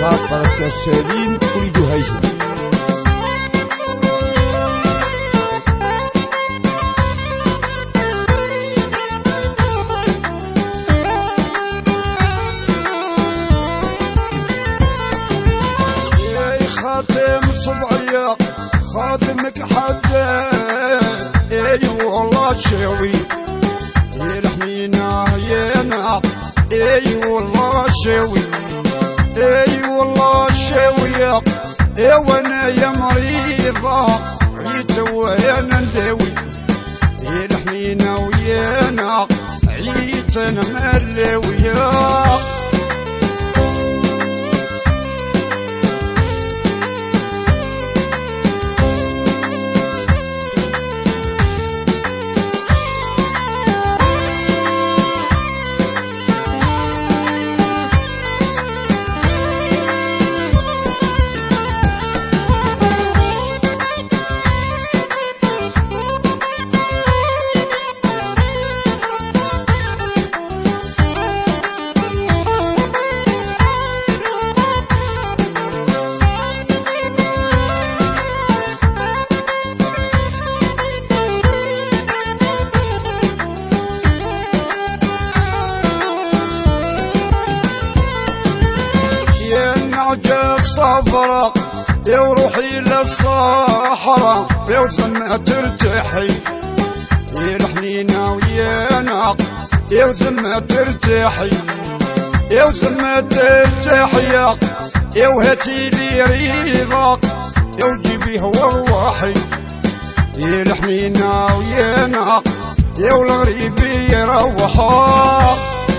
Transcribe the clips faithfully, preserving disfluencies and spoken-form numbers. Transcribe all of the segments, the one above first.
خاطر كسالين وليدو هايجو. خاتم صبعي خاتمك حدا اي والله شوي يلحمينا يانا اي والله شوي اي والله شوي اي وانا يا مريضة عيت وانا نداوي يلحمينا ويانا عيت انا ملاوية. صفرة يا وروحي للصحراء يا وثم ترتاحي يا الحنينة ويانا يا وثم ترتاحي يا وثم ترتاحي يا وهاتي لي ريضك يا وجيبيه وروحي يا الحنينة ويانا يا والغريب يروحك.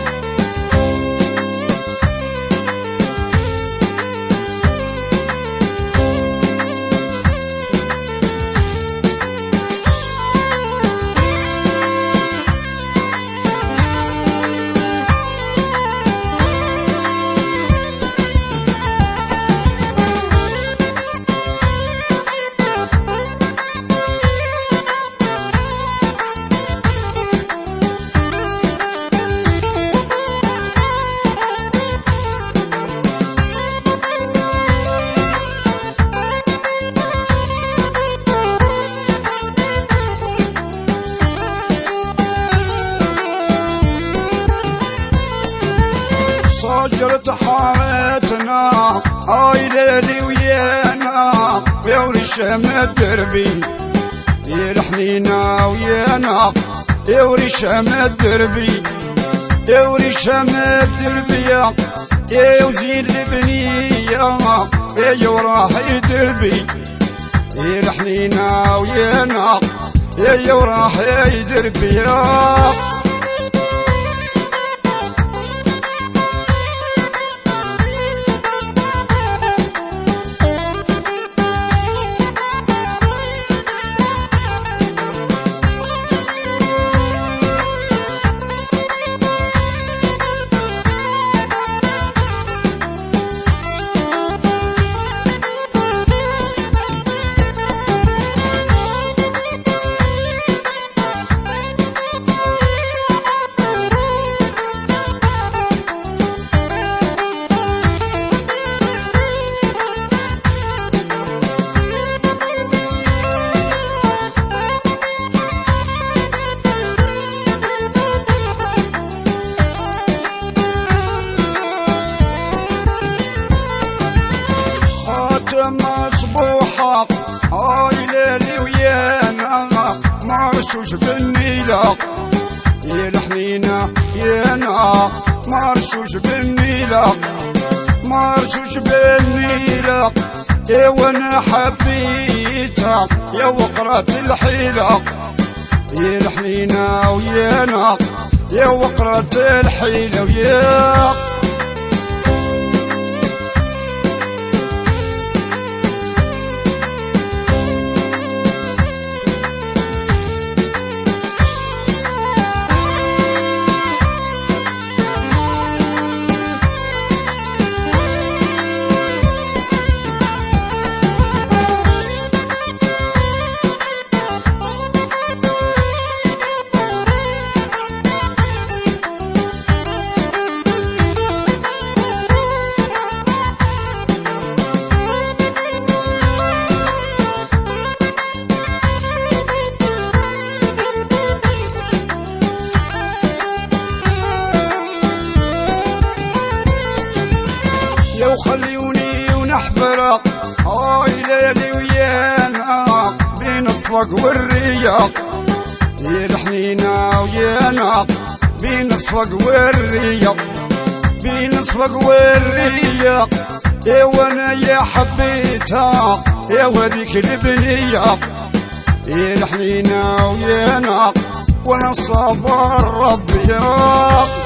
صجرت حارتنا هاي ليلي ويانا ويا ورشام الدربي يا الحنينة ويانا يا ورشام الدربي يا ورشام الدربي يا وزين البنية يا وراح دربي يا الحنينة ويانا يا وراح دربي. مصبوحة هاي ليلي ويانا مرشوش بالنيلة يا الحنينة يانا مرشوش بالنيلة مرشوش بالنيلة يا وانا حبيتها يا وقرة الحيلة يا الحنينة ويانا يا وقرة الحيلة ويا. وخليوني ونحفرق هاي ليلي ويانا بين الصفق والرياق يا الحنينة ويانا بين الصفق والرياق بين الصفق والرياق يا وانا يا حبيتها يا وديك البنية يا الحنينة ويانا وانا صبر ربي